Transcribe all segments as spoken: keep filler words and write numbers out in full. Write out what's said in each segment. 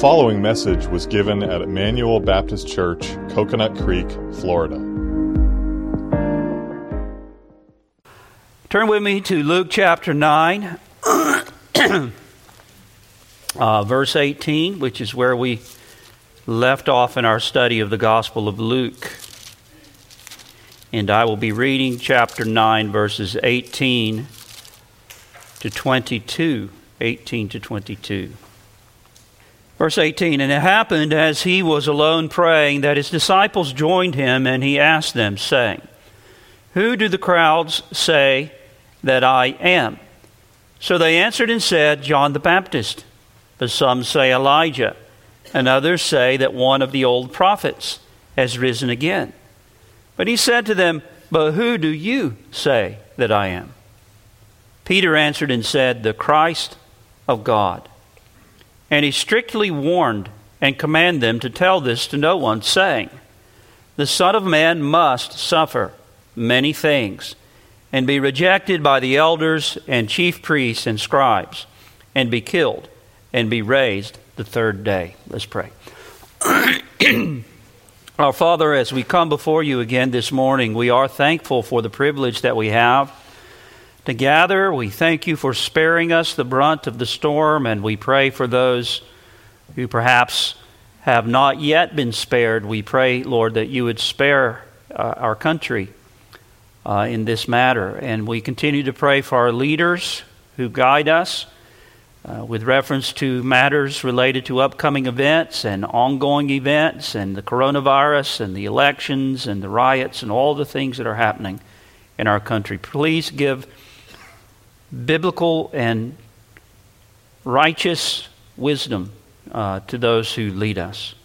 following message was given at Emmanuel Baptist Church, Coconut Creek, Florida. Turn with me to Luke chapter nine, uh, verse eighteen, which is where we left off in our study of the Gospel of Luke. And I will be reading chapter nine, verses eighteen to twenty-two. eighteen to twenty-two. Verse eighteen, and it happened as he was alone praying that his disciples joined him, and he asked them, saying, Who do the crowds say that I am? So they answered and said, John the Baptist. But some say Elijah, and others say that one of the old prophets has risen again. But he said to them, But who do you say that I am? Peter answered and said, The Christ of God. And he strictly warned and commanded them to tell this to no one, saying, The Son of Man must suffer many things, and be rejected by the elders and chief priests and scribes, and be killed, and be raised the third day. Let's pray. Our Father, as we come before you again this morning, we are thankful for the privilege that we have to gather. We thank you for sparing us the brunt of the storm, and we pray for those who perhaps have not yet been spared. We pray, Lord, that you would spare uh, our country uh, in this matter. And we continue to pray for our leaders who guide us uh, with reference to matters related to upcoming events and ongoing events and the coronavirus and the elections and the riots and all the things that are happening in our country. Please give biblical and righteous wisdom uh, to those who lead us.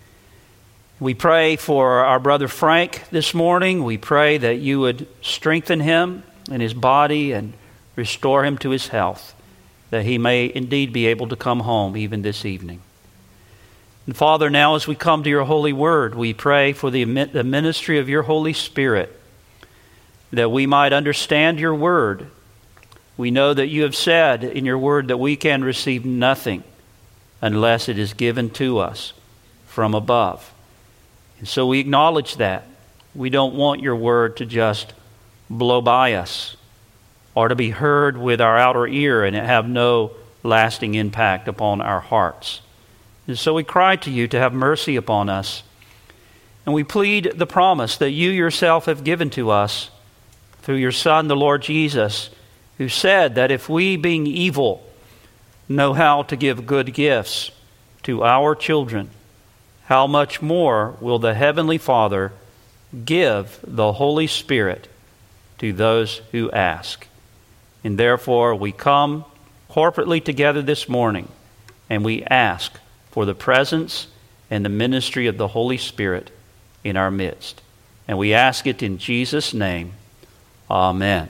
We pray for our brother Frank this morning. We pray that you would strengthen him in his body and restore him to his health, that he may indeed be able to come home even this evening. And Father, now as we come to your holy word, we pray for the, the ministry of your Holy Spirit, that we might understand your word. We know that you have said in your word that we can receive nothing unless it is given to us from above. And so we acknowledge that. We don't want your word to just blow by us or to be heard with our outer ear and have no lasting impact upon our hearts. And so we cry to you to have mercy upon us. And we plead the promise that you yourself have given to us through your Son, the Lord Jesus, who said that if we, being evil, know how to give good gifts to our children, how much more will the Heavenly Father give the Holy Spirit to those who ask? And therefore we come corporately together this morning, and we ask for the presence and the ministry of the Holy Spirit in our midst. And we ask it in Jesus' name. Amen.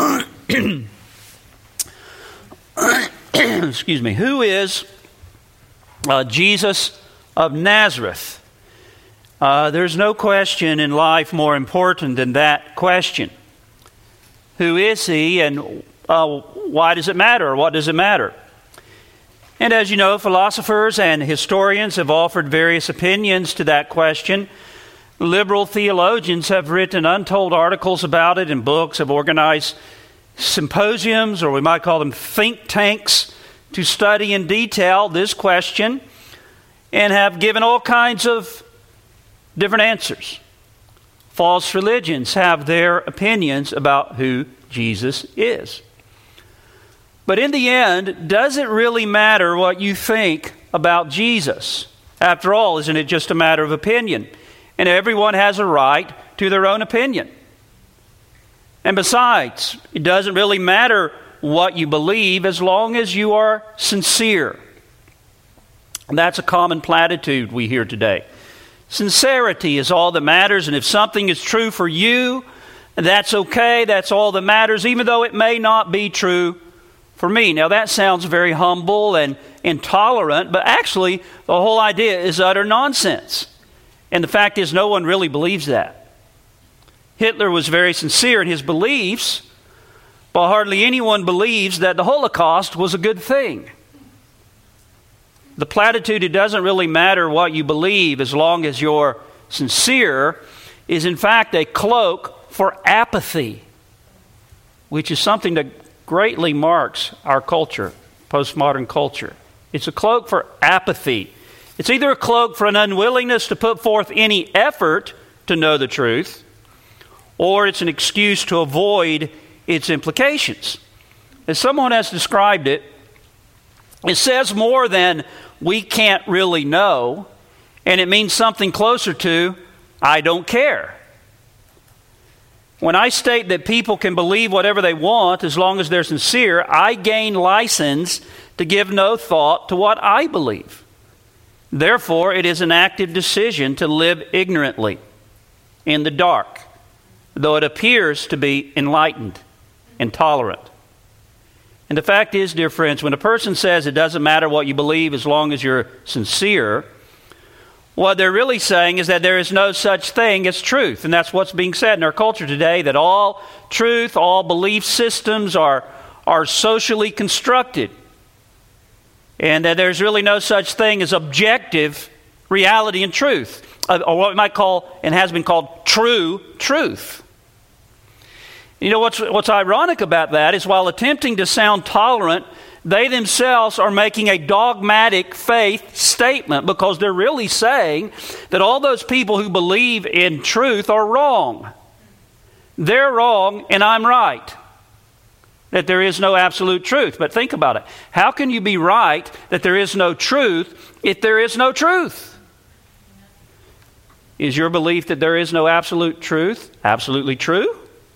Excuse me. Who is uh, Jesus of Nazareth? Uh, there's no question in life more important than that question. Who is he, and uh, why does it matter, or what does it matter? And as you know, philosophers and historians have offered various opinions to that question. Liberal theologians have written untold articles about it, and books have organized symposiums, or we might call them think tanks, to study in detail this question, and have given all kinds of different answers. False religions have their opinions about who Jesus is. But in the end, does it really matter what you think about Jesus? After all, isn't it just a matter of opinion? And everyone has a right to their own opinion. And besides, it doesn't really matter what you believe as long as you are sincere. And that's a common platitude we hear today. Sincerity is all that matters, and if something is true for you, that's okay, that's all that matters, even though it may not be true for me. Now that sounds very humble and intolerant, but actually the whole idea is utter nonsense. And the fact is, no one really believes that. Hitler was very sincere in his beliefs, but hardly anyone believes that the Holocaust was a good thing. The platitude, it doesn't really matter what you believe as long as you're sincere, is in fact a cloak for apathy, which is something that greatly marks our culture, postmodern culture. It's a cloak for apathy. It's either a cloak for an unwillingness to put forth any effort to know the truth, or it's an excuse to avoid its implications. As someone has described it, it says more than "we can't really know," and it means something closer to "I don't care." When I state that people can believe whatever they want as long as they're sincere, I gain license to give no thought to what I believe. Therefore, it is an active decision to live ignorantly, in the dark, though it appears to be enlightened and tolerant. And the fact is, dear friends, when a person says it doesn't matter what you believe as long as you're sincere, what they're really saying is that there is no such thing as truth. And that's what's being said in our culture today, that all truth, all belief systems are, are socially constructed. And that there's really no such thing as objective reality and truth, or what we might call, and has been called, true truth. You know, what's, what's ironic about that is while attempting to sound tolerant, they themselves are making a dogmatic faith statement, because they're really saying that all those people who believe in truth are wrong. They're wrong and I'm right. That there is no absolute truth. But think about it. How can you be right that there is no truth if there is no truth? Is your belief that there is no absolute truth absolutely true?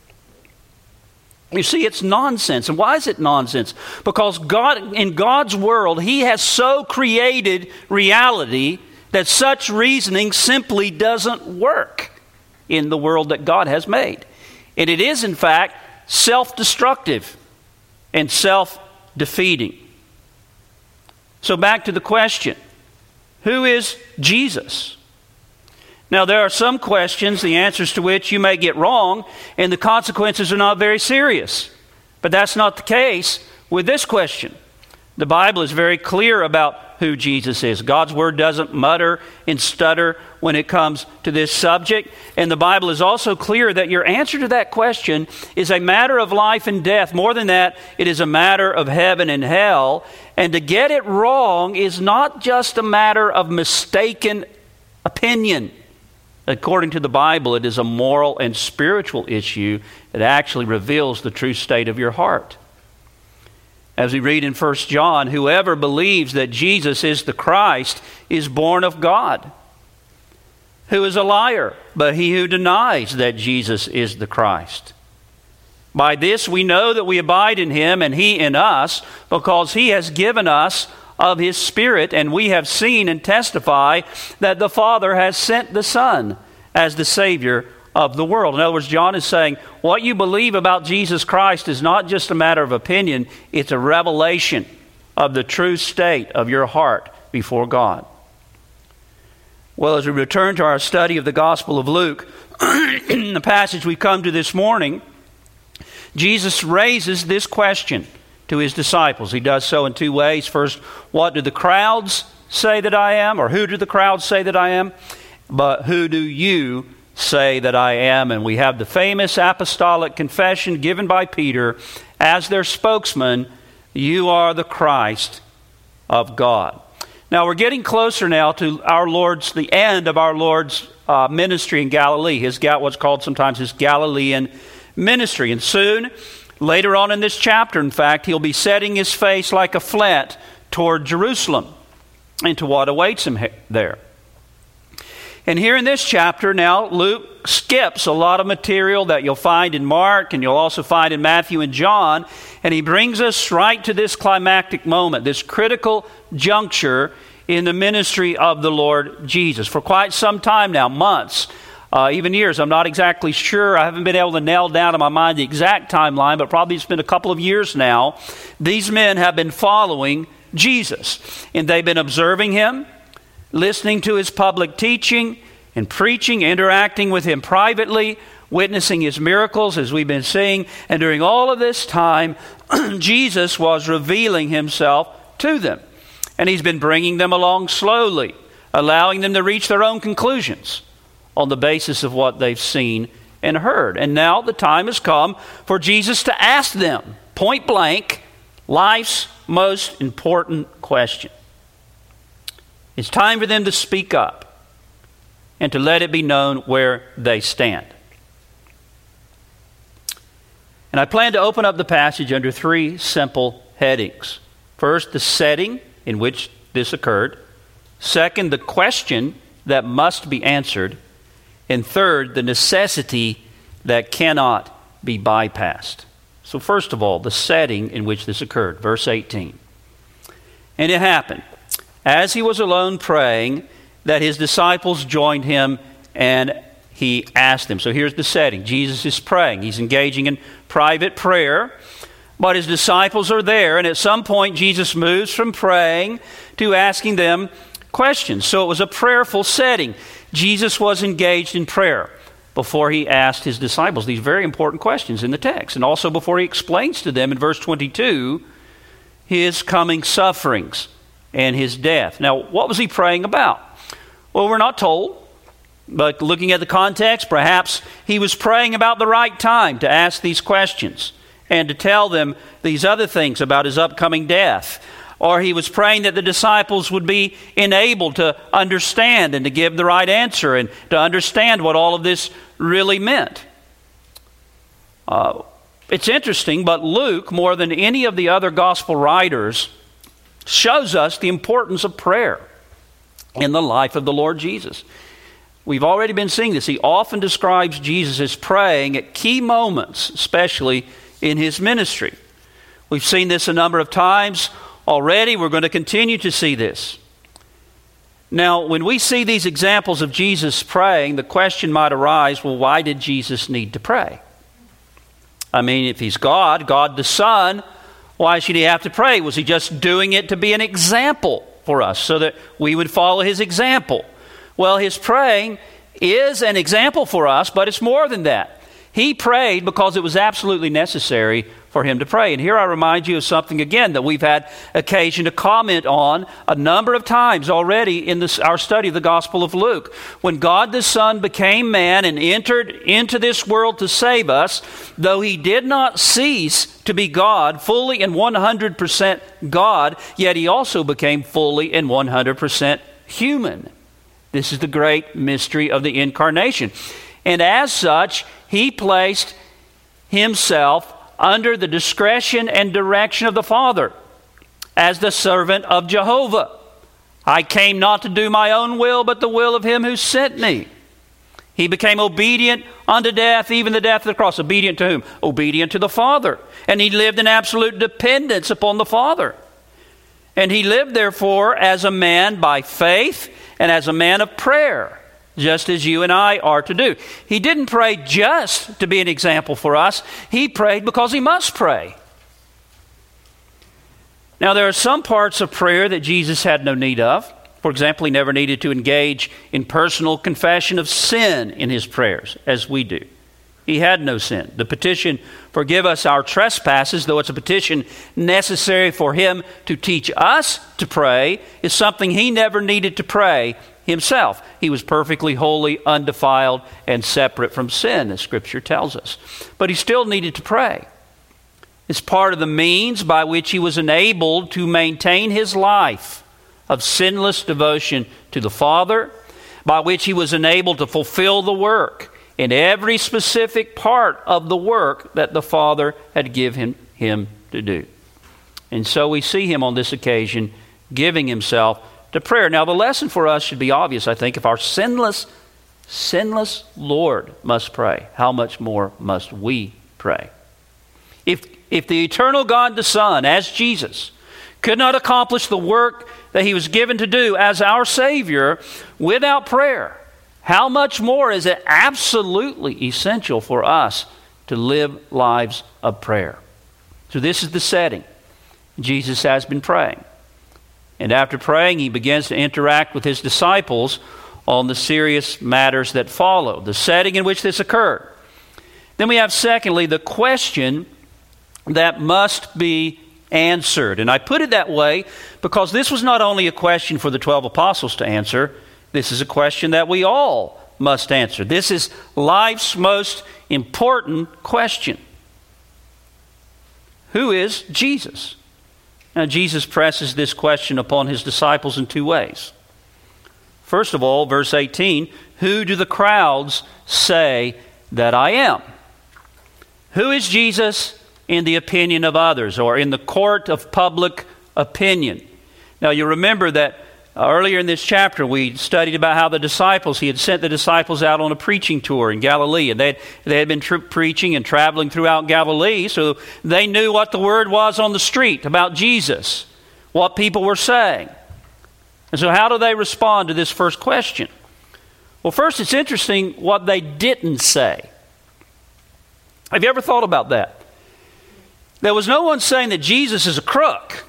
You see, it's nonsense. And why is it nonsense? Because God, in God's world, He has so created reality that such reasoning simply doesn't work in the world that God has made. And it is, in fact, self-destructive and self-defeating. So back to the question, who is Jesus? Now, there are some questions, the answers to which you may get wrong, and the consequences are not very serious. But that's not the case with this question. The Bible is very clear about who Jesus is. God's Word doesn't mutter and stutter when it comes to this subject. And the Bible is also clear that your answer to that question is a matter of life and death. More than that, it is a matter of heaven and hell. And to get it wrong is not just a matter of mistaken opinion. According to the Bible, it is a moral and spiritual issue that actually reveals the true state of your heart. As we read in First John, whoever believes that Jesus is the Christ is born of God. Who is a liar but he who denies that Jesus is the Christ? By this we know that we abide in Him and He in us, because He has given us of His Spirit, and we have seen and testify that the Father has sent the Son as the Savior of the world. In other words, John is saying, what you believe about Jesus Christ is not just a matter of opinion, it's a revelation of the true state of your heart before God. Well, as we return to our study of the Gospel of Luke, in the passage we've come to this morning, Jesus raises this question to His disciples. He does so in two ways. First, what do the crowds say that I am? Or who do the crowds say that I am? But who do you say that I am? And we have the famous apostolic confession given by Peter as their spokesman, you are the Christ of God. Now we're getting closer now to our Lord's, the end of our Lord's uh, ministry in Galilee. His what's called sometimes His Galilean ministry. And soon, later on in this chapter, in fact, He'll be setting His face like a flint toward Jerusalem and to what awaits Him there. And here in this chapter now, Luke skips a lot of material that you'll find in Mark and you'll also find in Matthew and John, and he brings us right to this climactic moment, this critical juncture in the ministry of the Lord Jesus. For quite some time now, months, Uh, even years, I'm not exactly sure. I haven't been able to nail down in my mind the exact timeline, but probably it's been a couple of years now. These men have been following Jesus, and they've been observing Him, listening to His public teaching and preaching, interacting with Him privately, witnessing His miracles as we've been seeing. And during all of this time, Jesus was revealing Himself to them. And he's been bringing them along slowly, allowing them to reach their own conclusions on the basis of what they've seen and heard. And now the time has come for Jesus to ask them, point blank, life's most important question. It's time for them to speak up and to let it be known where they stand. And I plan to open up the passage under three simple headings. First, the setting in which this occurred. Second, the question that must be answered. And third, the necessity that cannot be bypassed. So first of all, the setting in which this occurred. Verse eighteen. And it happened, as he was alone praying, that his disciples joined him, and he asked them. So here's the setting. Jesus is praying. He's engaging in private prayer, but his disciples are there, and at some point Jesus moves from praying to asking them questions. So it was a prayerful setting. Jesus was engaged in prayer before he asked his disciples these very important questions in the text, and also before he explains to them in verse twenty-two his coming sufferings and his death. Now, what was he praying about? Well, we're not told, but looking at the context, perhaps he was praying about the right time to ask these questions and to tell them these other things about his upcoming death. Or he was praying that the disciples would be enabled to understand and to give the right answer and to understand what all of this really meant. Uh, it's interesting, but Luke, more than any of the other gospel writers, shows us the importance of prayer in the life of the Lord Jesus. We've already been seeing this. He often describes Jesus as praying at key moments, especially in his ministry. We've seen this a number of times already. We're going to continue to see this. Now, when we see these examples of Jesus praying, the question might arise, well, why did Jesus need to pray? I mean, if he's God, God the Son, why should he have to pray? Was he just doing it to be an example for us so that we would follow his example? Well, his praying is an example for us, but it's more than that. He prayed because it was absolutely necessary for him to pray. And here I remind you of something again that we've had occasion to comment on a number of times already in this, our study of the Gospel of Luke. When God the Son became man and entered into this world to save us, though he did not cease to be God, fully and one hundred percent God, yet he also became fully and one hundred percent human. This is the great mystery of the incarnation. And as such, he placed himself under the discretion and direction of the Father as the servant of Jehovah. I came not to do my own will, but the will of him who sent me. He became obedient unto death, even the death of the cross. Obedient to whom? Obedient to the Father. And he lived in absolute dependence upon the Father. And he lived, therefore, as a man by faith and as a man of prayer, just as you and I are to do. He didn't pray just to be an example for us. He prayed because he must pray. Now, there are some parts of prayer that Jesus had no need of. For example, he never needed to engage in personal confession of sin in his prayers, as we do. He had no sin. The petition, forgive us our trespasses, though it's a petition necessary for him to teach us to pray, is something he never needed to pray himself. He was perfectly holy, undefiled, and separate from sin, as Scripture tells us. But he still needed to pray. It's part of the means by which he was enabled to maintain his life of sinless devotion to the Father, by which he was enabled to fulfill the work in every specific part of the work that the Father had given him to do. And so we see him on this occasion giving himself to prayer. Now, the lesson for us should be obvious, I think. If our sinless, sinless Lord must pray, how much more must we pray? If, if the eternal God the Son, as Jesus, could not accomplish the work that he was given to do as our Savior without prayer, how much more is it absolutely essential for us to live lives of prayer? So this is the setting. Jesus has been praying. And after praying, he begins to interact with his disciples on the serious matters that follow, the setting in which this occurred. Then we have, secondly, the question that must be answered. And I put it that way because this was not only a question for the twelve apostles to answer, this is a question that we all must answer. This is life's most important question. Who is Jesus? Now, Jesus presses this question upon his disciples in two ways. First of all, verse eighteen, who do the crowds say that I am? Who is Jesus in the opinion of others, or in the court of public opinion? Now, you remember that earlier in this chapter, we studied about how the disciples, he had sent the disciples out on a preaching tour in Galilee. And they had, they had been tri- preaching and traveling throughout Galilee, so they knew what the word was on the street about Jesus, what people were saying. And so how do they respond to this first question? Well, first, it's interesting what they didn't say. Have you ever thought about that? There was no one saying that Jesus is a crook.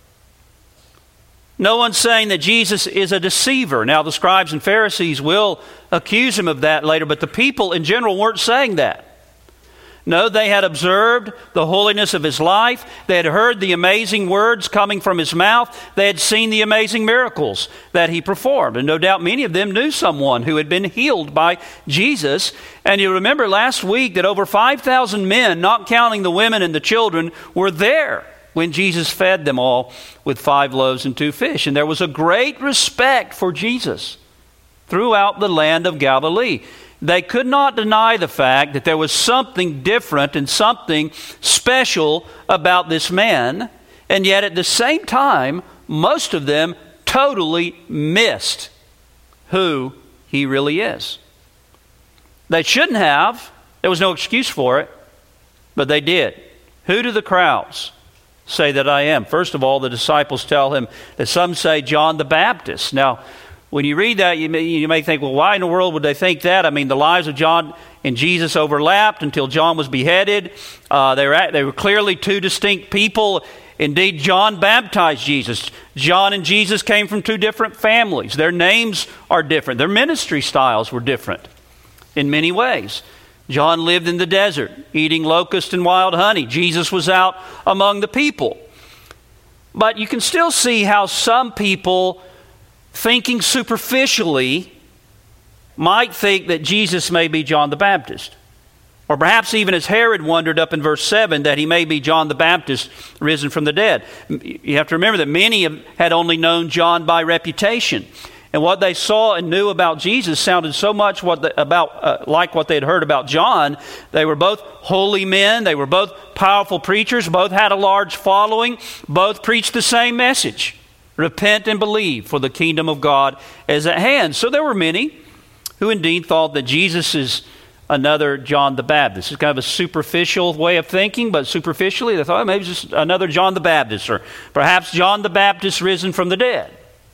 No one's saying that Jesus is a deceiver. Now, the scribes and Pharisees will accuse him of that later, but the people in general weren't saying that. No, they had observed the holiness of his life. They had heard the amazing words coming from his mouth. They had seen the amazing miracles that he performed. And no doubt many of them knew someone who had been healed by Jesus. And you remember last week that over five thousand men, not counting the women and the children, were there when Jesus fed them all with five loaves and two fish. And there was a great respect for Jesus throughout the land of Galilee. They could not deny the fact that there was something different and something special about this man. And yet at the same time, most of them totally missed who he really is. They shouldn't have. There was no excuse for it, but they did. Who do the crowds say that I am? First of all, the disciples tell him that some say John the Baptist. Now, when you read that, you may, you may think, well, why in the world would they think that? I mean, the lives of John and Jesus overlapped until John was beheaded. Uh, they were at, they were clearly two distinct people. Indeed, John baptized Jesus. John and Jesus came from two different families. Their names are different. Their ministry styles were different in many ways. John lived in the desert, eating locust and wild honey. Jesus was out among the people. But you can still see how some people, thinking superficially, might think that Jesus may be John the Baptist. Or perhaps even as Herod wondered up in verse seven, that he may be John the Baptist risen from the dead. You have to remember that many had only known John by reputation. And what they saw and knew about Jesus sounded so much what the, about uh, like what they had heard about John. They were both holy men. They were both powerful preachers. Both had a large following. Both preached the same message. Repent and believe, for the kingdom of God is at hand. So there were many who indeed thought that Jesus is another John the Baptist. It's kind of a superficial way of thinking, but superficially they thought, oh, maybe it's just another John the Baptist, or perhaps John the Baptist risen from the dead.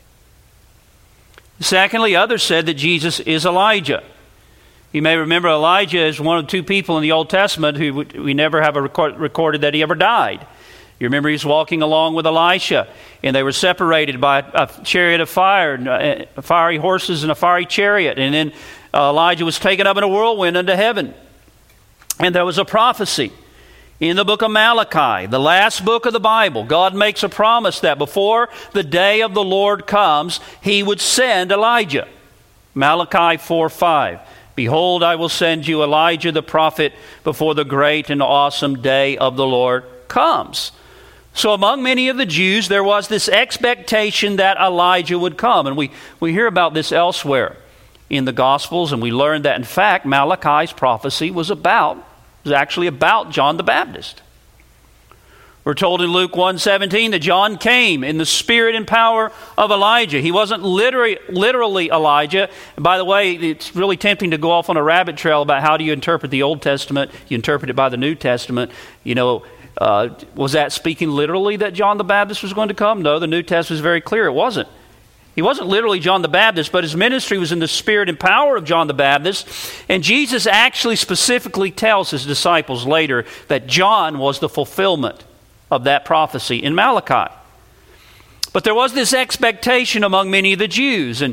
Secondly, others said that Jesus is Elijah. You may remember Elijah is one of two people in the Old Testament who we never have a record, recorded that he ever died. You remember he was walking along with Elisha, and they were separated by a chariot of fire, uh, fiery horses and a fiery chariot. And then uh, Elijah was taken up in a whirlwind unto heaven. And there was a prophecy in the book of Malachi, the last book of the Bible. God makes a promise that before the day of the Lord comes, he would send Elijah. Malachi four five. Behold, I will send you Elijah the prophet before the great and awesome day of the Lord comes. So among many of the Jews, there was this expectation that Elijah would come. And we, we hear about this elsewhere in the Gospels, and we learn that, in fact, Malachi's prophecy was about, was actually about John the Baptist. We're told in Luke one seventeen that John came in the spirit and power of Elijah. He wasn't literally, literally Elijah. And by the way, it's really tempting to go off on a rabbit trail about how do you interpret the Old Testament. You interpret it by the New Testament. You know, uh, was that speaking literally that John the Baptist was going to come? No, the New Testament is very clear. It wasn't. He wasn't literally John the Baptist, but his ministry was in the spirit and power of John the Baptist. And Jesus actually specifically tells his disciples later that John was the fulfillment of that prophecy in Malachi. But there was this expectation among many of the Jews. And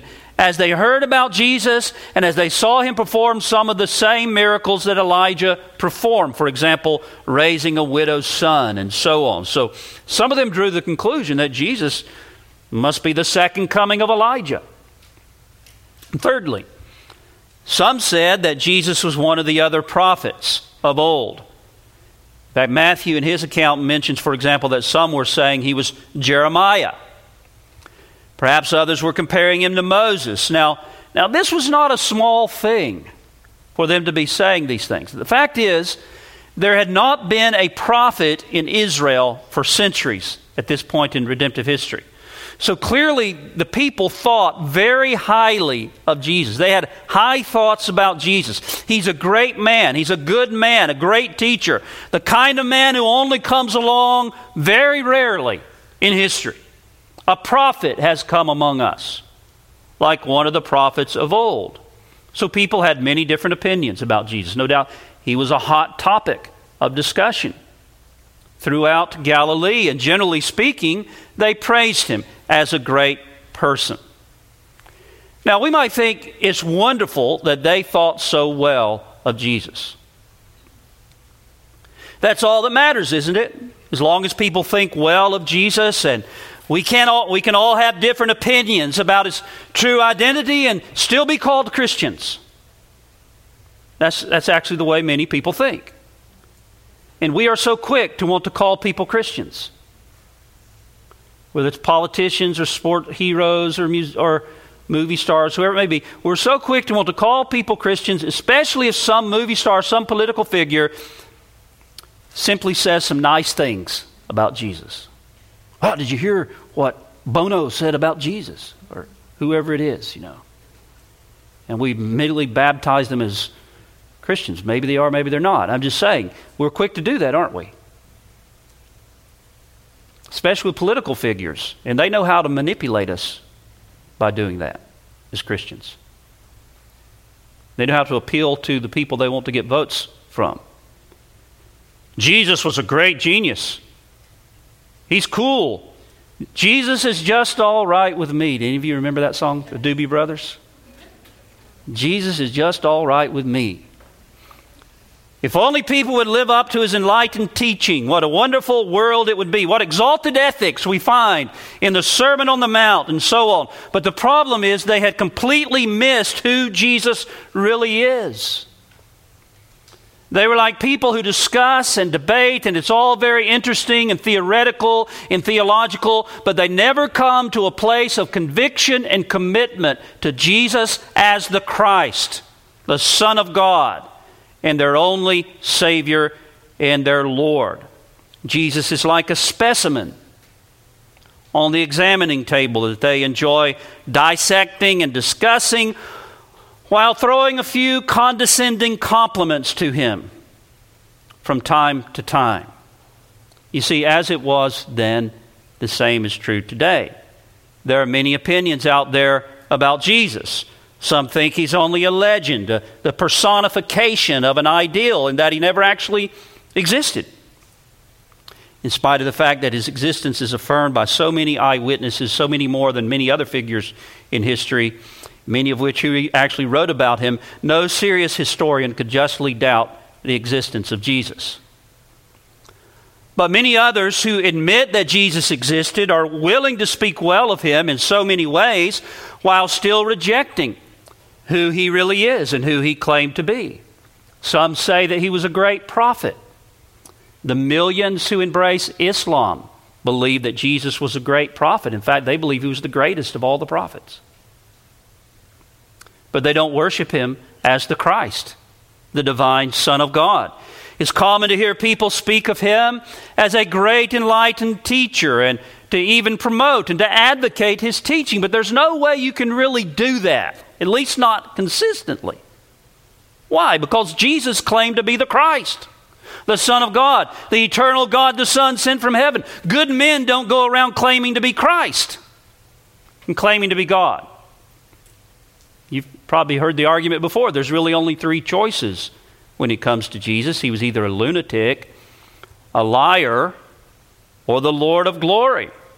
as they heard about Jesus and as they saw him perform some of the same miracles that Elijah performed, for example, raising a widow's son and so on. So some of them drew the conclusion that Jesus must be the second coming of Elijah. And thirdly, some said that Jesus was one of the other prophets of old. In fact, Matthew in his account mentions, for example, that some were saying he was Jeremiah. Perhaps others were comparing him to Moses. Now, now this was not a small thing for them to be saying these things. The fact is, there had not been a prophet in Israel for centuries at this point in redemptive history. So clearly, the people thought very highly of Jesus. They had high thoughts about Jesus. He's a great man. He's a good man, a great teacher. The kind of man who only comes along very rarely in history. A prophet has come among us, like one of the prophets of old. So people had many different opinions about Jesus. No doubt he was a hot topic of discussion throughout Galilee, and generally speaking, they praised him as a great person. Now, we might think it's wonderful that they thought so well of Jesus. That's all that matters, isn't it? As long as people think well of Jesus, and we can all, we can all have different opinions about his true identity and still be called Christians. That's, that's actually the way many people think. And we are so quick to want to call people Christians. Whether it's politicians or sport heroes or, mus- or movie stars, whoever it may be. We're so quick to want to call people Christians, especially if some movie star, some political figure simply says some nice things about Jesus. Oh, did you hear what Bono said about Jesus? Or whoever it is, you know. And we immediately baptize them as Christians. Maybe they are, maybe they're not. I'm just saying, we're quick to do that, aren't we? Especially with political figures. And they know how to manipulate us by doing that as Christians. They know how to appeal to the people they want to get votes from. Jesus was a great genius. He's cool. Jesus is just all right with me. Did any of you remember that song, the Doobie Brothers? Jesus is just all right with me. If only people would live up to his enlightened teaching, what a wonderful world it would be. What exalted ethics we find in the Sermon on the Mount and so on. But the problem is they had completely missed who Jesus really is. They were like people who discuss and debate, and it's all very interesting and theoretical and theological, but they never come to a place of conviction and commitment to Jesus as the Christ, the Son of God, and their only Savior and their Lord. Jesus is like a specimen on the examining table that they enjoy dissecting and discussing while throwing a few condescending compliments to him from time to time. You see, as it was then, the same is true today. There are many opinions out there about Jesus. Some think he's only a legend, a, the personification of an ideal, and that he never actually existed. In spite of the fact that his existence is affirmed by so many eyewitnesses, so many more than many other figures in history, many of which who actually wrote about him, no serious historian could justly doubt the existence of Jesus. But many others who admit that Jesus existed are willing to speak well of him in so many ways while still rejecting who he really is and who he claimed to be. Some say that he was a great prophet. The millions who embrace Islam believe that Jesus was a great prophet. In fact, they believe he was the greatest of all the prophets. But they don't worship him as the Christ, the divine Son of God. It's common to hear people speak of him as a great enlightened teacher and to even promote and to advocate his teaching. But there's no way you can really do that, at least not consistently. Why? Because Jesus claimed to be the Christ, the Son of God, the eternal God, the Son sent from heaven. Good men don't go around claiming to be Christ and claiming to be God. You've probably heard the argument before. There's really only three choices when it comes to Jesus. He was either a lunatic, a liar, or the Lord of glory.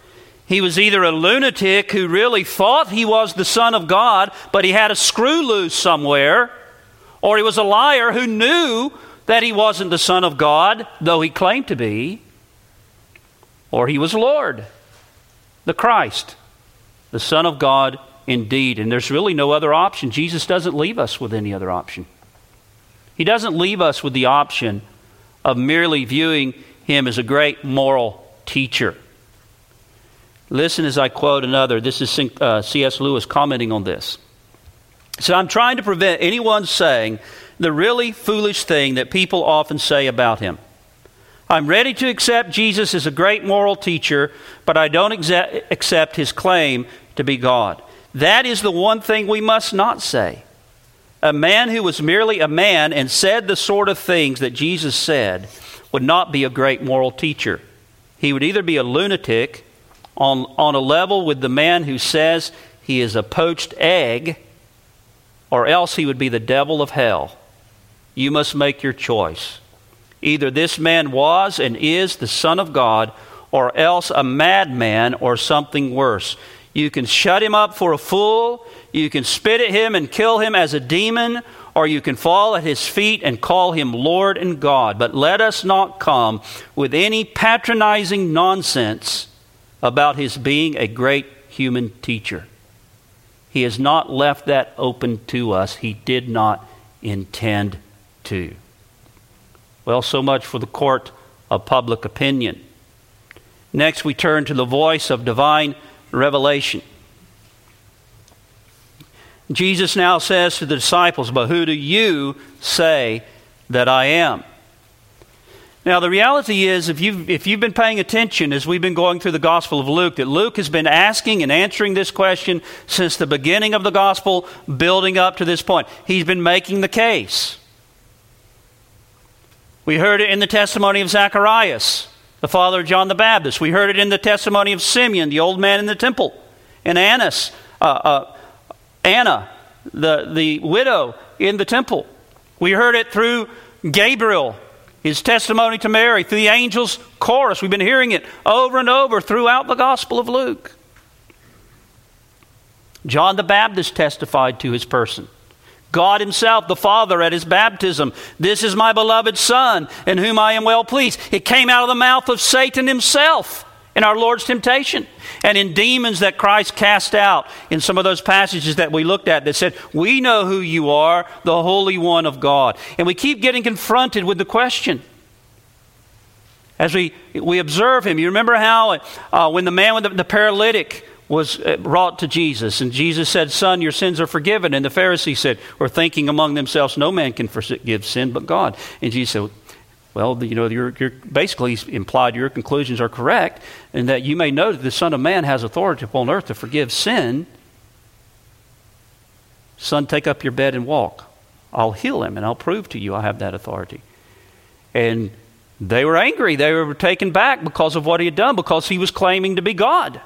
He was either a lunatic who really thought he was the Son of God, but he had a screw loose somewhere, or he was a liar who knew that he wasn't the Son of God, though he claimed to be, or he was Lord, the Christ, the Son of God indeed. And there's really no other option. Jesus doesn't leave us with any other option. He doesn't leave us with the option of merely viewing him as a great moral teacher. Listen as I quote another. This is uh, C S Lewis commenting on this. So I'm trying to prevent anyone saying the really foolish thing that people often say about him. I'm ready to accept Jesus as a great moral teacher, but I don't exa- accept his claim to be God. That is the one thing we must not say. A man who was merely a man and said the sort of things that Jesus said would not be a great moral teacher. He would either be a lunatic on, on a level with the man who says he is a poached egg, or else he would be the devil of hell. You must make your choice. Either this man was and is the Son of God, or else a madman or something worse. You can shut him up for a fool, you can spit at him and kill him as a demon, or you can fall at his feet and call him Lord and God. But let us not come with any patronizing nonsense about his being a great human teacher. He has not left that open to us. He did not intend to. Well, so much for the court of public opinion. Next, we turn to the voice of divine revelation. Jesus now says to the disciples, "But who do you say that I am?" Now, the reality is, if you've, if you've been paying attention as we've been going through the Gospel of Luke, that Luke has been asking and answering this question since the beginning of the Gospel, building up to this point. He's been making the case. We heard it in the testimony of Zacharias, the father of John the Baptist. We heard it in the testimony of Simeon, the old man in the temple, and Annas, uh, uh, Anna, the, the widow in the temple. We heard it through Gabriel, his testimony to Mary, through the angel's chorus. We've been hearing it over and over throughout the Gospel of Luke. John the Baptist testified to his person. God himself, the Father, at his baptism, "This is my beloved Son, in whom I am well pleased." It came out of the mouth of Satan himself in our Lord's temptation, and in demons that Christ cast out in some of those passages that we looked at that said, "We know who you are, the Holy One of God." And we keep getting confronted with the question as we, we observe him. You remember how uh, when the man with the, the paralytic was brought to Jesus, and Jesus said, "Son, your sins are forgiven." And the Pharisees said, were thinking among themselves, "No man can forgive sin but God." And Jesus said, "Well, you know, you're, you're basically implied your conclusions are correct, and that you may know that the Son of Man has authority upon earth to forgive sin. Son, take up your bed and walk. I'll heal him, and I'll prove to you I have that authority." And they were angry. They were taken back because of what he had done, because he was claiming to be God.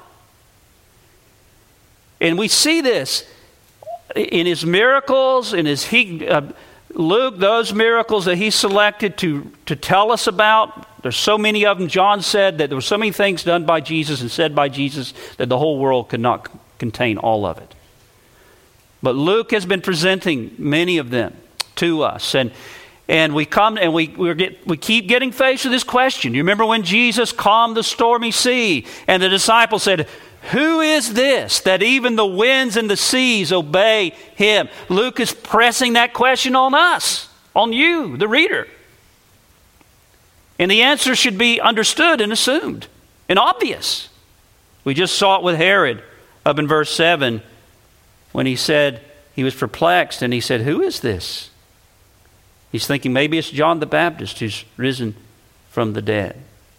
And we see this in his miracles, in his he, uh, Luke, those miracles that he selected to, to tell us about. There's so many of them. John said that there were so many things done by Jesus and said by Jesus that the whole world could not c- contain all of it. But Luke has been presenting many of them to us. And and we come and we we get we keep getting faced with this question. You remember when Jesus calmed the stormy sea and the disciples said, "Who is this that even the winds and the seas obey him?" Luke is pressing that question on us, on you, the reader. And the answer should be understood and assumed and obvious. We just saw it with Herod up in verse seven when he said he was perplexed and he said, "Who is this?" He's thinking maybe it's John the Baptist who's risen from the dead.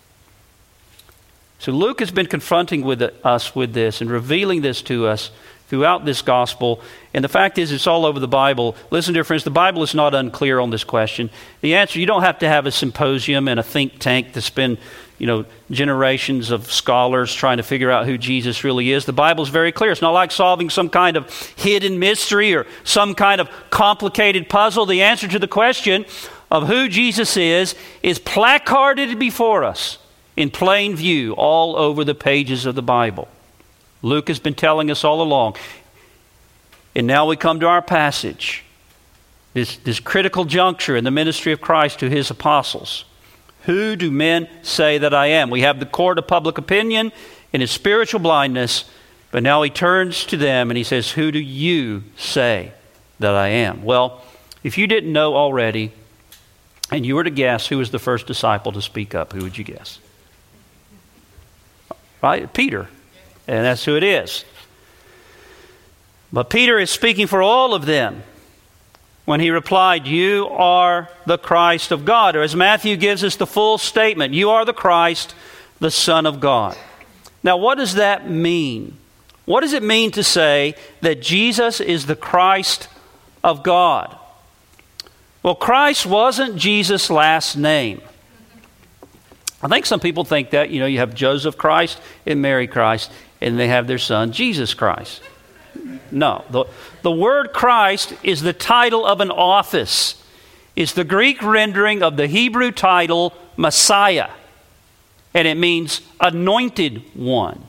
So Luke has been confronting with us with this and revealing this to us throughout this gospel. And the fact is, it's all over the Bible. Listen, dear friends, the Bible is not unclear on this question. The answer, you don't have to have a symposium and a think tank to spend, you know, generations of scholars trying to figure out who Jesus really is. The Bible is very clear. It's not like solving some kind of hidden mystery or some kind of complicated puzzle. The answer to the question of who Jesus is is placarded before us in plain view all over the pages of the Bible. Luke has been telling us all along. And now we come to our passage, this, this critical juncture in the ministry of Christ to his apostles. Who do men say that I am? We have the court of public opinion in his spiritual blindness, but now he turns to them and he says, who do you say that I am? Well, if you didn't know already, and you were to guess who was the first disciple to speak up, who would you guess? Right? Peter. And that's who it is. But Peter is speaking for all of them when he replied, you are the Christ of God. Or as Matthew gives us the full statement, you are the Christ, the Son of God. Now, what does that mean? What does it mean to say that Jesus is the Christ of God? Well, Christ wasn't Jesus' last name. I think some people think that, you know, you have Joseph Christ and Mary Christ, and they have their son, Jesus Christ. No, the, the word Christ is the title of an office. It's the Greek rendering of the Hebrew title Messiah, and it means anointed one.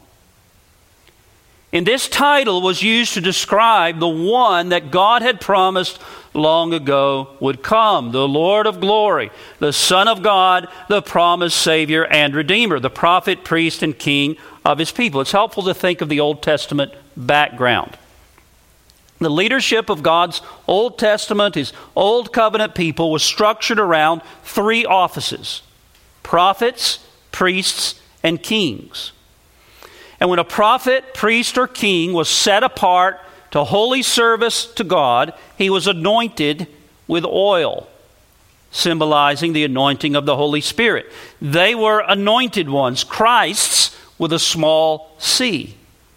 And this title was used to describe the one that God had promised long ago would come, the Lord of glory, the Son of God, the promised Savior and Redeemer, the prophet, priest, and king of his people. It's helpful to think of the Old Testament background. The leadership of God's Old Testament, his Old Covenant people, was structured around three offices: prophets, priests, and kings. And when a prophet, priest, or king was set apart to holy service to God, he was anointed with oil, symbolizing the anointing of the Holy Spirit. They were anointed ones, Christs with a small c.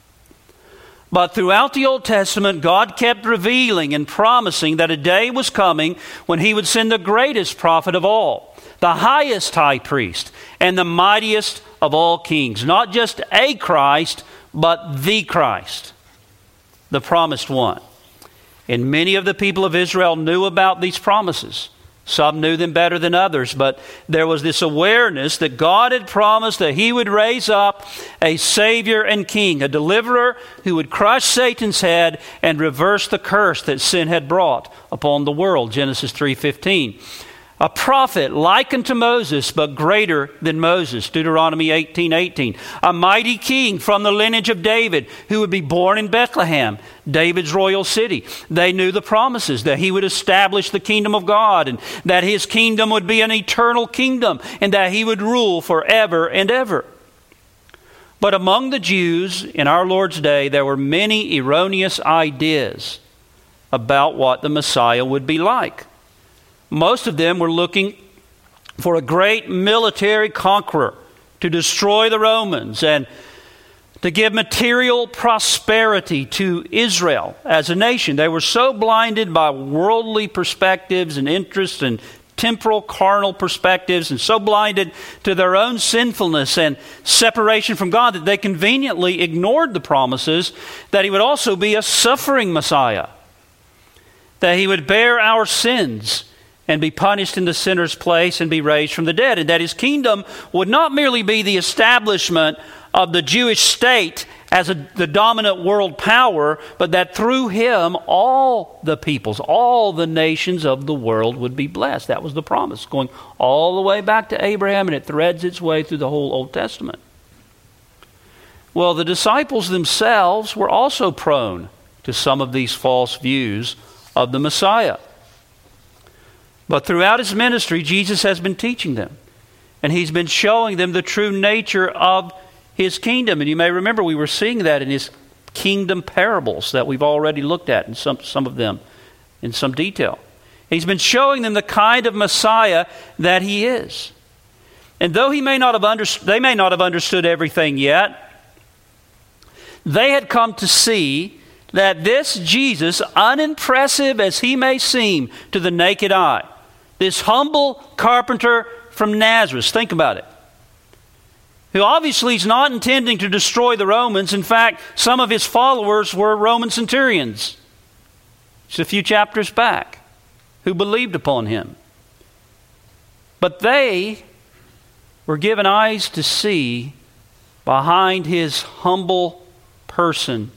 But throughout the Old Testament, God kept revealing and promising that a day was coming when he would send the greatest prophet of all, the highest high priest, and the mightiest of all kings. Not just a Christ, but the Christ, the promised one. And many of the people of Israel knew about these promises. Some knew them better than others, but there was this awareness that God had promised that he would raise up a Savior and King, a deliverer who would crush Satan's head and reverse the curse that sin had brought upon the world, Genesis three fifteen. A prophet likened to Moses, but greater than Moses, Deuteronomy eighteen eighteen. A mighty king from the lineage of David who would be born in Bethlehem, David's royal city. They knew the promises that he would establish the kingdom of God, and that his kingdom would be an eternal kingdom, and that he would rule forever and ever. But among the Jews in our Lord's day, there were many erroneous ideas about what the Messiah would be like. Most of them were looking for a great military conqueror to destroy the Romans and to give material prosperity to Israel as a nation. They were so blinded by worldly perspectives and interests and temporal carnal perspectives, and so blinded to their own sinfulness and separation from God, that they conveniently ignored the promises that he would also be a suffering Messiah, that he would bear our sins and be punished in the sinner's place and be raised from the dead, and that his kingdom would not merely be the establishment of the Jewish state as a, the dominant world power, but that through him all the peoples, all the nations of the world would be blessed. That was the promise, going all the way back to Abraham, and it threads its way through the whole Old Testament. Well, the disciples themselves were also prone to some of these false views of the Messiah. But throughout his ministry, Jesus has been teaching them, and he's been showing them the true nature of his kingdom. And you may remember we were seeing that in his kingdom parables that we've already looked at, in some, some of them in some detail. He's been showing them the kind of Messiah that he is. And though he may not have understood, they may not have understood everything yet, they had come to see that this Jesus, unimpressive as he may seem to the naked eye, this humble carpenter from Nazareth, think about it, who obviously is not intending to destroy the Romans. In fact, some of his followers were Roman centurions, just a few chapters back, who believed upon him. But they We're given eyes to see behind his humble person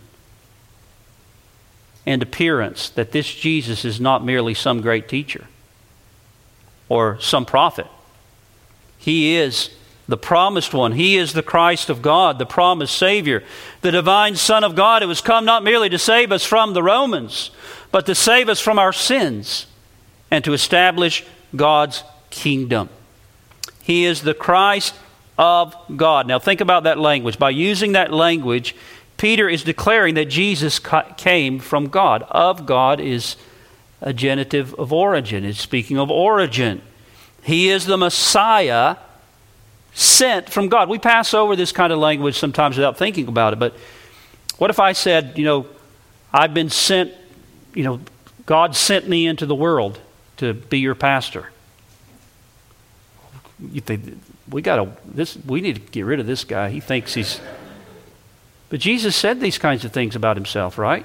and appearance that this Jesus is not merely some great teacher or some prophet. He is the promised one. He is the Christ of God, the promised Savior, the divine Son of God who has come not merely to save us from the Romans, but to save us from our sins and to establish God's kingdom. He is the Christ of God. Now think about that language. By using that language, Peter is declaring that Jesus came from God. Of God is a genitive of origin. It's speaking of origin. He is the Messiah sent from God. We pass over this kind of language sometimes without thinking about it. But what if I said, you know, I've been sent, you know, God sent me into the world to be your pastor. You think, we got to, this, we need to get rid of this guy. He thinks he's... But Jesus said these kinds of things about himself, right?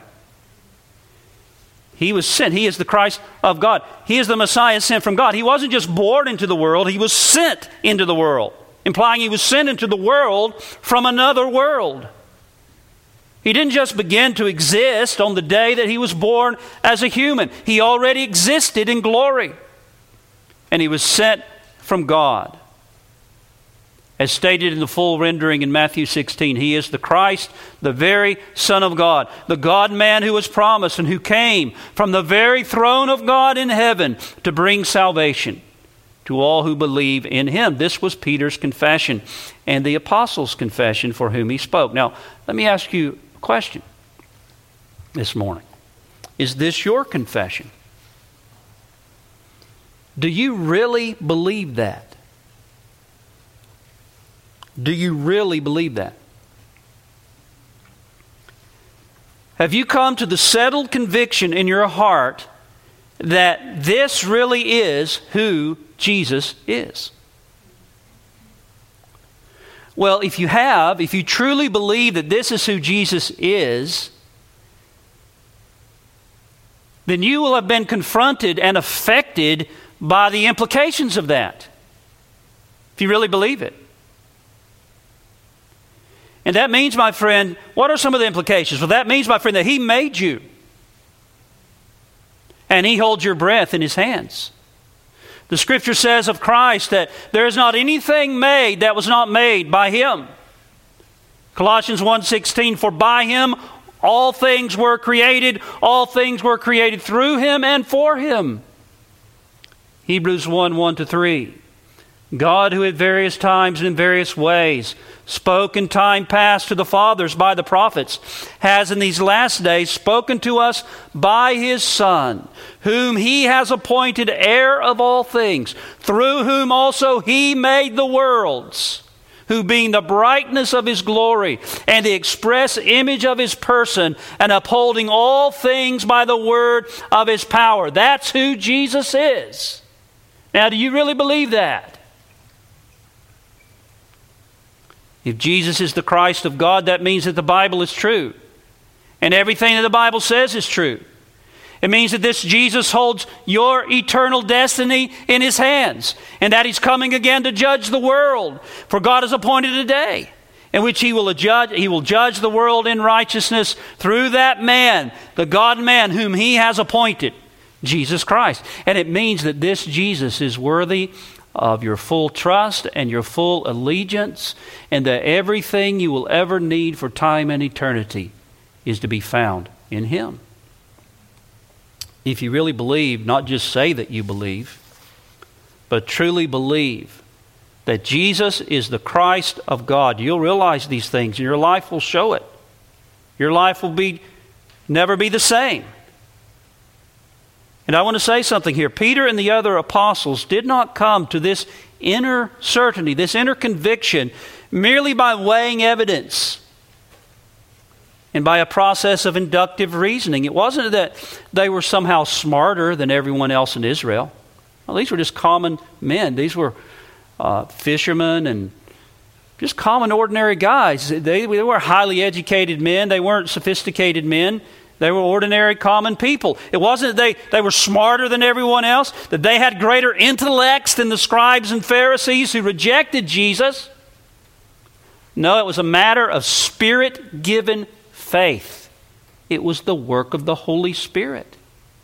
He was sent. He is the Christ of God. He is the Messiah sent from God. He wasn't just born into the world. He was sent into the world, implying he was sent into the world from another world. He didn't just begin to exist on the day that he was born as a human. He already existed in glory. And he was sent from God. As stated in the full rendering in Matthew sixteen, he is the Christ, the very Son of God, the God-man who was promised and who came from the very throne of God in heaven to bring salvation to all who believe in him. This was Peter's confession and the apostles' confession for whom he spoke. Now, let me ask you a question this morning. Is this your confession? Do you really believe that? Do you really believe that? Have you come to the settled conviction in your heart that this really is who Jesus is? Well, if you have, if you truly believe that this is who Jesus is, then you will have been confronted and affected by the implications of that. If you really believe it. And that means, my friend, what are some of the implications? Well, that means, my friend, that he made you. And he holds your breath in his hands. The scripture says of Christ that there is not anything made that was not made by him. Colossians one sixteen, for by him all things were created, all things were created through him and for him. Hebrews one, one to three. God, who at various times and in various ways spoke in time past to the fathers by the prophets, has in these last days spoken to us by his Son, whom he has appointed heir of all things, through whom also he made the worlds, who being the brightness of his glory and the express image of his person, and upholding all things by the word of his power. That's who Jesus is. Now, do you really believe that? If Jesus is the Christ of God, that means that the Bible is true. And everything that the Bible says is true. It means that this Jesus holds your eternal destiny in his hands. And that he's coming again to judge the world. For God has appointed a day in which he will judge, he will judge the world in righteousness through that man, the God-man whom he has appointed, Jesus Christ. And it means that this Jesus is worthy of your full trust and your full allegiance, and that everything you will ever need for time and eternity is to be found in him. If you really believe, not just say that you believe, but truly believe that Jesus is the Christ of God, you'll realize these things and your life will show it. Your life will be never be the same. And I want to say something here. Peter and the other apostles did not come to this inner certainty, this inner conviction, merely by weighing evidence and by a process of inductive reasoning. It wasn't that they were somehow smarter than everyone else in Israel. Well, these were just common men. These were uh, fishermen and just common, ordinary guys. They, they were highly educated men. They weren't sophisticated men. They were ordinary, common people. It wasn't that they, they were smarter than everyone else, that they had greater intellects than the scribes and Pharisees who rejected Jesus. No, it was a matter of Spirit-given faith. It was the work of the Holy Spirit.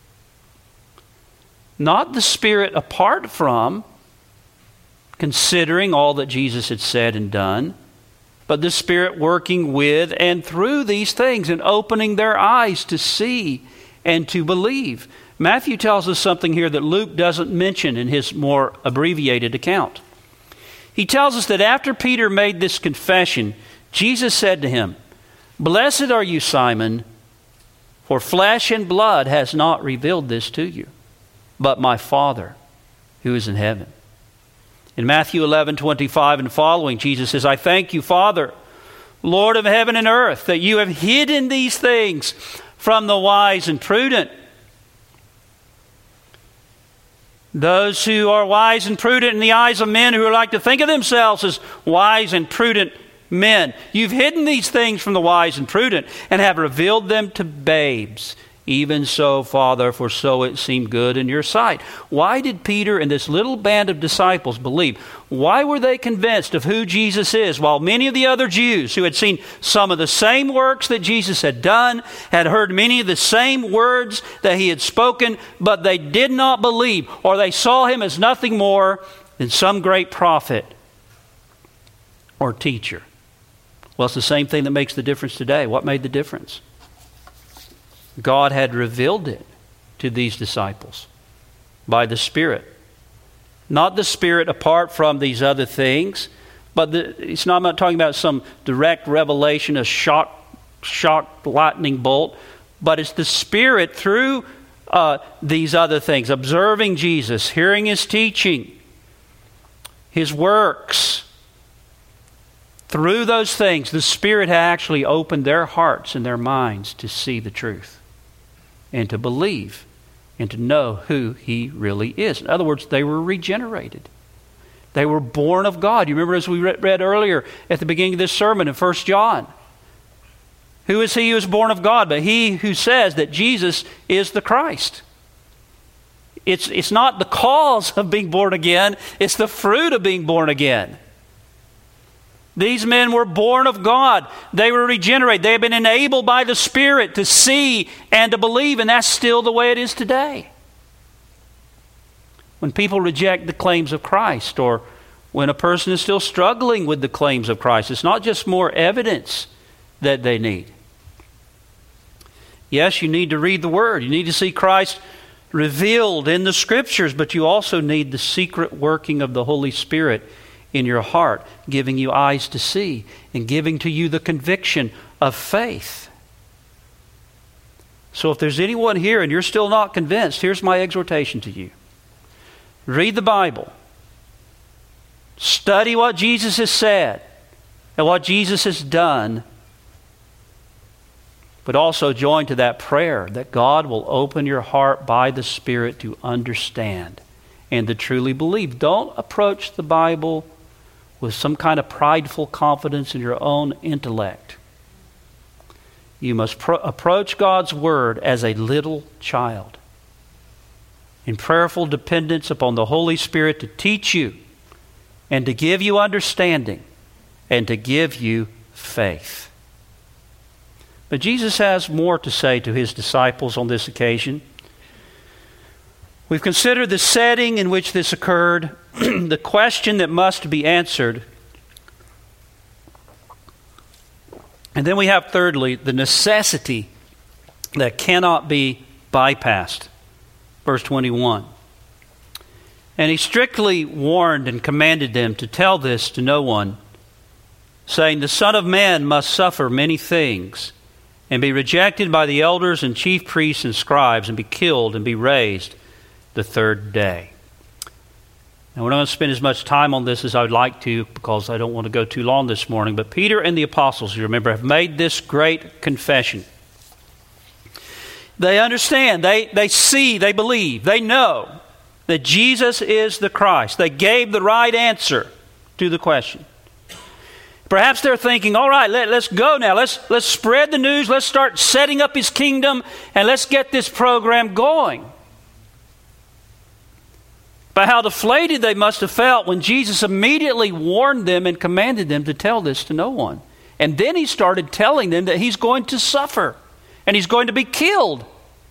Not the Spirit apart from, considering all that Jesus had said and done, but the Spirit working with and through these things and opening their eyes to see and to believe. Matthew tells us something here that Luke doesn't mention in his more abbreviated account. He tells us that after Peter made this confession, Jesus said to him, "Blessed are you, Simon, for flesh and blood has not revealed this to you, but my Father who is in heaven." In Matthew eleven twenty-five and following, Jesus says, "I thank you, Father, Lord of heaven and earth, that you have hidden these things from the wise and prudent." Those who are wise and prudent in the eyes of men who like to think of themselves as wise and prudent men. You've hidden these things from the wise and prudent and have revealed them to babes. Even so, Father, for so it seemed good in your sight. Why did Peter and this little band of disciples believe? Why were they convinced of who Jesus is, while many of the other Jews who had seen some of the same works that Jesus had done, had heard many of the same words that he had spoken, but they did not believe, or they saw him as nothing more than some great prophet or teacher? Well, it's the same thing that makes the difference today. What made the difference? God had revealed it to these disciples by the Spirit. Not the Spirit apart from these other things, but the, it's not, I'm not talking about some direct revelation, a shock, shock lightning bolt, but it's the Spirit through uh, these other things, observing Jesus, hearing His teaching, His works. Through those things, the Spirit had actually opened their hearts and their minds to see the truth and to believe and to know who He really is. In other words, they were regenerated. They were born of God. You remember as we read earlier at the beginning of this sermon in First John. Who is he who is born of God? But he who says that Jesus is the Christ. It's, it's not the cause of being born again. It's the fruit of being born again. These men were born of God. They were regenerated. They have been enabled by the Spirit to see and to believe, and that's still the way it is today. When people reject the claims of Christ, or when a person is still struggling with the claims of Christ, it's not just more evidence that they need. Yes, you need to read the Word. You need to see Christ revealed in the Scriptures, but you also need the secret working of the Holy Spirit in your heart, giving you eyes to see and giving to you the conviction of faith. So if there's anyone here and you're still not convinced, here's my exhortation to you. Read the Bible. Study what Jesus has said and what Jesus has done. But also join to that prayer that God will open your heart by the Spirit to understand and to truly believe. Don't approach the Bible with some kind of prideful confidence in your own intellect. You must pro- approach God's Word as a little child, in prayerful dependence upon the Holy Spirit to teach you and to give you understanding and to give you faith. But Jesus has more to say to His disciples on this occasion. We've considered the setting in which this occurred, the question that must be answered. And then we have, thirdly, the necessity that cannot be bypassed. Verse twenty-one. And He strictly warned and commanded them to tell this to no one, saying, "The Son of Man must suffer many things, and be rejected by the elders and chief priests and scribes, and be killed and be raised the third day." Now, we're not going to spend as much time on this as I would like to, because I don't want to go too long this morning. But Peter and the apostles, you remember, have made this great confession. They understand, they, they see, they believe, they know that Jesus is the Christ. They gave the right answer to the question. Perhaps they're thinking, all right, let, let's go now. Let's, let's spread the news. Let's start setting up his kingdom, and let's get this program going. But how deflated they must have felt when Jesus immediately warned them and commanded them to tell this to no one. And then he started telling them that he's going to suffer and he's going to be killed.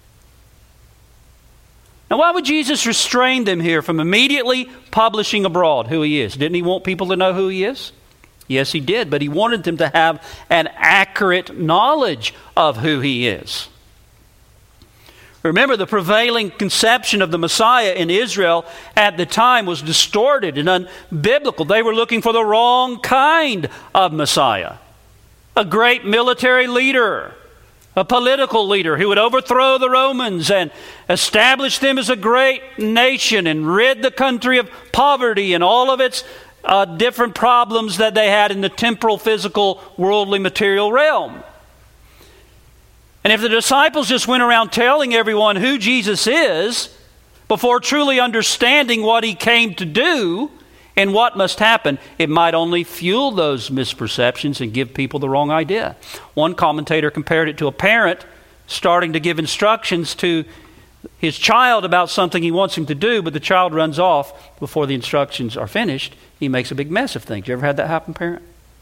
Now, why would Jesus restrain them here from immediately publishing abroad who he is? Didn't he want people to know who he is? Yes, he did, but he wanted them to have an accurate knowledge of who he is. Remember, the prevailing conception of the Messiah in Israel at the time was distorted and unbiblical. They were looking for the wrong kind of Messiah. A great military leader, a political leader who would overthrow the Romans and establish them as a great nation and rid the country of poverty and all of its uh, different problems that they had in the temporal, physical, worldly, material realm. And if the disciples just went around telling everyone who Jesus is before truly understanding what he came to do and what must happen, it might only fuel those misperceptions and give people the wrong idea. One commentator compared it to a parent starting to give instructions to his child about something he wants him to do, but the child runs off before the instructions are finished. He makes a big mess of things. You ever had that happen, parent?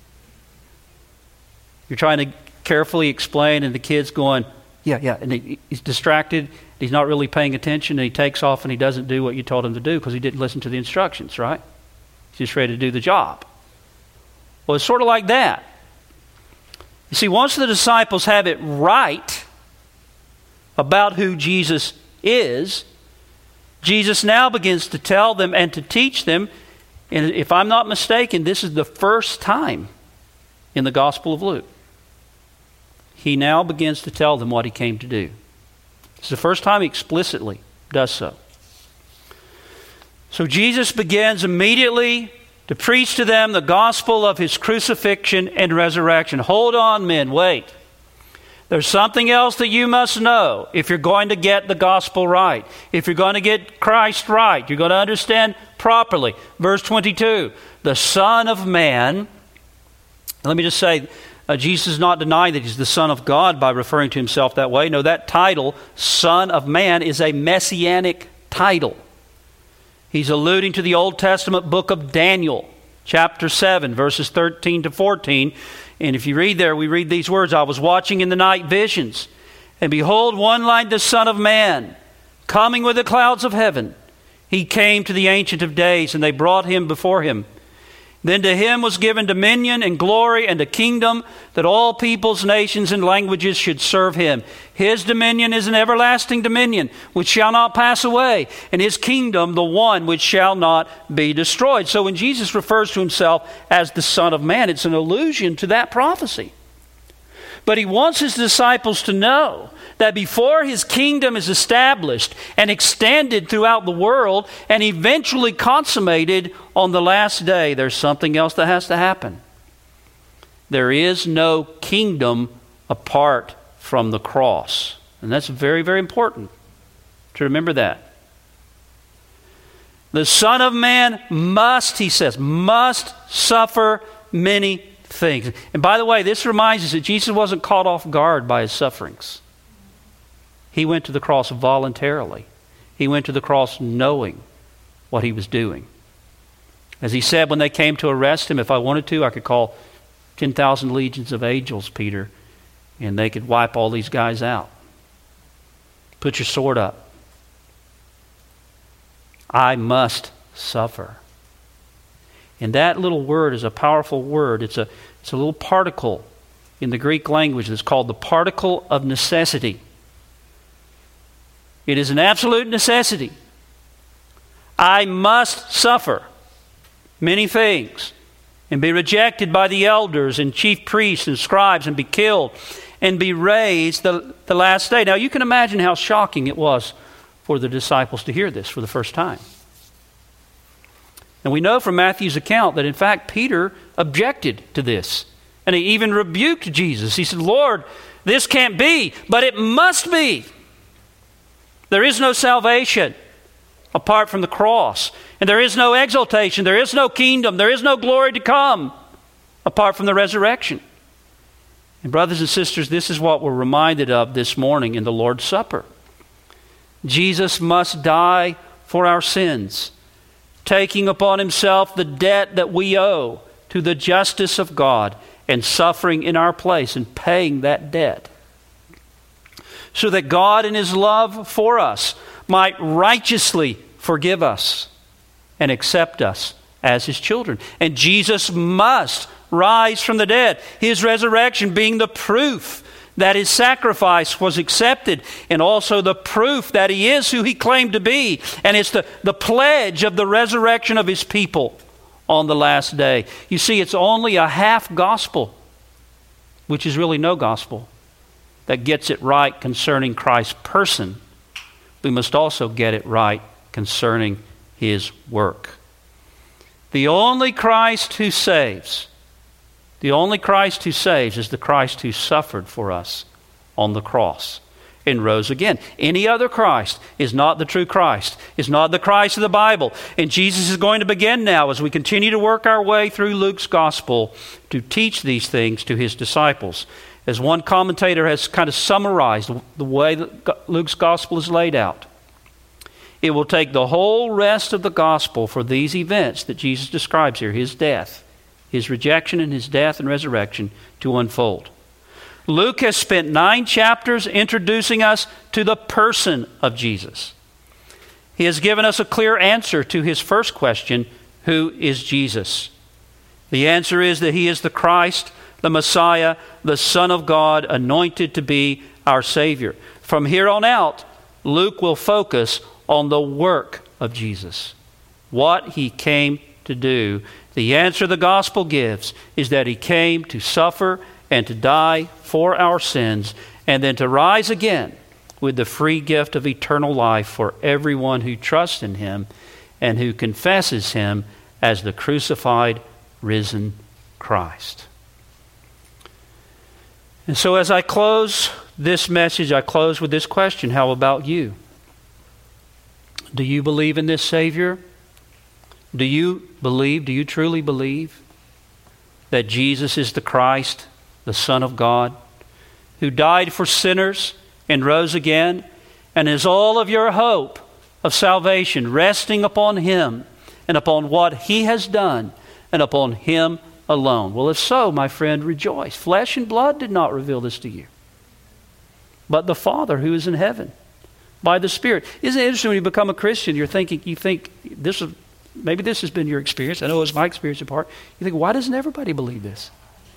You're trying to carefully explain, and the kid's going, yeah, yeah, and he, he's distracted, he's not really paying attention, and he takes off and he doesn't do what you told him to do because he didn't listen to the instructions, right? He's just ready to do the job. Well, it's sort of like that. You see, once the disciples have it right about who Jesus is, Jesus now begins to tell them and to teach them, and if I'm not mistaken, this is the first time in the Gospel of Luke. He now begins to tell them what he came to do. It's the first time he explicitly does so. So Jesus begins immediately to preach to them the gospel of his crucifixion and resurrection. Hold on, men, wait. There's something else that you must know if you're going to get the gospel right. If you're going to get Christ right, you're going to understand properly. Verse twenty-two, the Son of Man, let me just say, Uh, Jesus is not denying that he's the Son of God by referring to himself that way. No, that title, Son of Man, is a messianic title. He's alluding to the Old Testament book of Daniel, chapter seven, verses thirteen to fourteen. And if you read there, we read these words, I was watching in the night visions, and behold, one like the Son of Man, coming with the clouds of heaven. He came to the Ancient of Days, and they brought him before him. Then to him was given dominion and glory and a kingdom that all peoples, nations, and languages should serve him. His dominion is an everlasting dominion which shall not pass away, and his kingdom the one which shall not be destroyed. So when Jesus refers to himself as the Son of Man, it's an allusion to that prophecy. But he wants his disciples to know that before his kingdom is established and extended throughout the world and eventually consummated on the last day, there's something else that has to happen. There is no kingdom apart from the cross. And that's very, very important to remember that. The Son of Man must, he says, must suffer many things. And by the way, this reminds us that Jesus wasn't caught off guard by his sufferings. He went to the cross voluntarily. He went to the cross knowing what he was doing. As he said when they came to arrest him, if I wanted to, I could call ten thousand legions of angels, Peter, and they could wipe all these guys out. Put your sword up. I must suffer. And that little word is a powerful word. It's a, it's a little particle in the Greek language that's called the particle of necessity. It is an absolute necessity. I must suffer many things and be rejected by the elders and chief priests and scribes and be killed and be raised the, the last day. Now you can imagine how shocking it was for the disciples to hear this for the first time. And we know from Matthew's account that in fact Peter objected to this. And he even rebuked Jesus. He said, Lord, this can't be, but it must be. There is no salvation apart from the cross. And there is no exaltation. There is no kingdom. There is no glory to come apart from the resurrection. And brothers and sisters, this is what we're reminded of this morning in the Lord's Supper. Jesus must die for our sins, taking upon himself the debt that we owe to the justice of God and suffering in our place and paying that debt, so that God in his love for us might righteously forgive us and accept us as his children. And Jesus must rise from the dead, his resurrection being the proof that his sacrifice was accepted, and also the proof that he is who he claimed to be. And it's the, the pledge of the resurrection of his people on the last day. You see, it's only a half gospel, which is really no gospel, that gets it right concerning Christ's person. We must also get it right concerning his work. The only Christ who saves, the only Christ who saves is the Christ who suffered for us on the cross and rose again. Any other Christ is not the true Christ, is not the Christ of the Bible. And Jesus is going to begin now, as we continue to work our way through Luke's gospel, to teach these things to his disciples. As one commentator has kind of summarized the way that Luke's gospel is laid out, it will take the whole rest of the gospel for these events that Jesus describes here, his death, his rejection and his death and resurrection, to unfold. Luke has spent nine chapters introducing us to the person of Jesus. He has given us a clear answer to his first question, who is Jesus? The answer is that he is the Christ, the Messiah, the Son of God, anointed to be our Savior. From here on out, Luke will focus on the work of Jesus, what he came to do. The answer the gospel gives is that he came to suffer and to die for our sins, and then to rise again with the free gift of eternal life for everyone who trusts in him and who confesses him as the crucified, risen Christ. And so as I close this message, I close with this question: how about you? Do you believe in this Savior? Do you believe, do you truly believe that Jesus is the Christ, the Son of God, who died for sinners and rose again, and is all of your hope of salvation resting upon him and upon what he has done and upon him alone? Well, if so, my friend, rejoice. Flesh and blood did not reveal this to you, but the Father who is in heaven by the Spirit. Isn't it interesting when you become a Christian, you're thinking, you think this is, maybe this has been your experience. I know it was my experience in part. You think, why doesn't everybody believe this?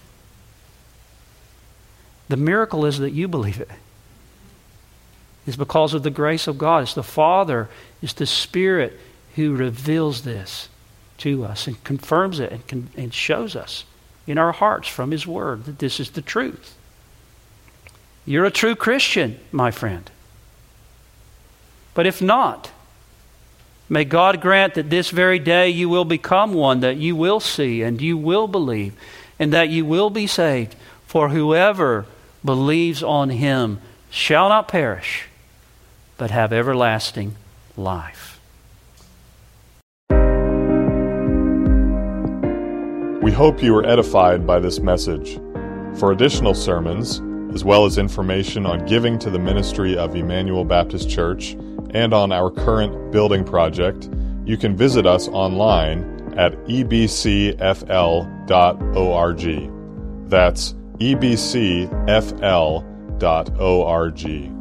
The miracle is that you believe it. It's because of the grace of God. It's the Father, it's the Spirit who reveals this to us and confirms it and, con- and shows us in our hearts from his word that this is the truth. You're a true Christian, my friend. But if not, may God grant that this very day you will become one, that you will see and you will believe, and that you will be saved. For whoever believes on him shall not perish, but have everlasting life. We hope you were edified by this message. For additional sermons, as well as information on giving to the ministry of Emmanuel Baptist Church and on our current building project, you can visit us online at e b c f l dot org. That's e b c f l dot org.